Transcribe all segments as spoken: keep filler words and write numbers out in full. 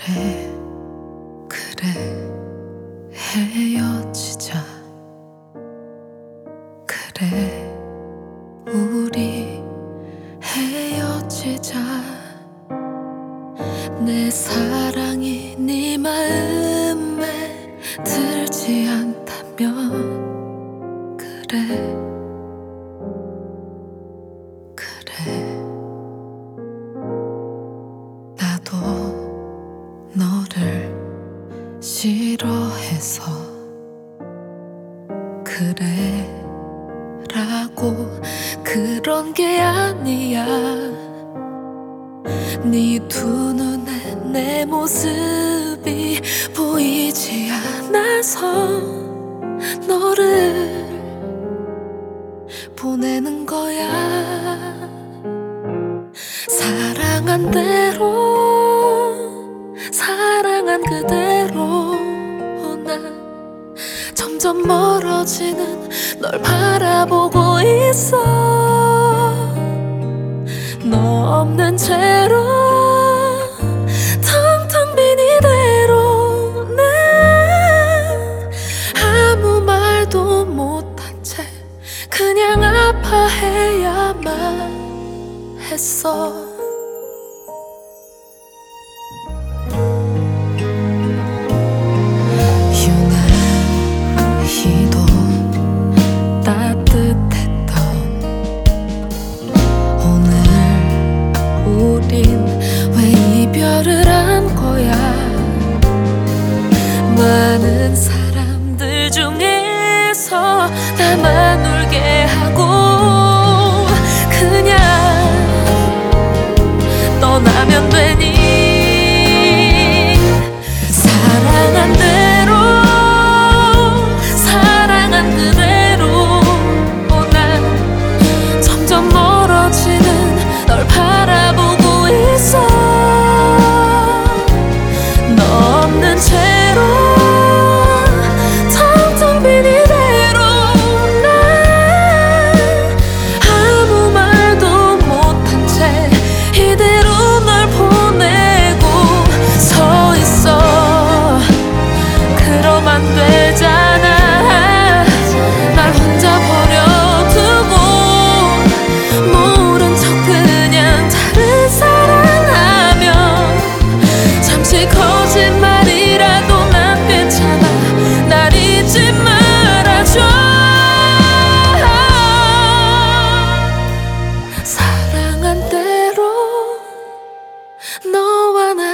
그래 그래 헤어지자. 그래 우리 헤어지자. 내 사랑이 네 마음에 들지 않다면 그래 그래 나도 너를 싫어해서 그래 라고 그런 게 아니야. 네 두 눈에 내 모습이 보이지 않아서 너를 보내는 거야. 사랑한 대로 사랑한 그대로 난 점점 멀어지는 널 바라보고 있어. 너 없는 채로 텅텅 빈 이대로 난 아무 말도 못한 채 그냥 아파해야만 했어. 유난히도 따뜻했던 오늘 우린 왜 이별을 한 거야. 많은 사람들 중에서 나만 울게 하고 그냥 떠나면 되니. 사랑한 대로 사랑한 그대로 난 점점 멀어지는 널 바라보고 있어. 너 없는 채로 텅텅 빈 이대로 난 아무 말도 못한 채 이대로 널 보내고 서 있어. 그럼 안 되잖아. 날 혼자 버려두고 모른 척 그냥 다른 사랑하면 잠시 거짓말이라도 난 괜찮아. 날 잊지 말아줘. 사랑한 대로 너와 나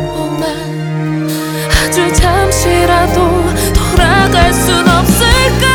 그대로만 아주 잠시라도 돌아갈 순 없을까.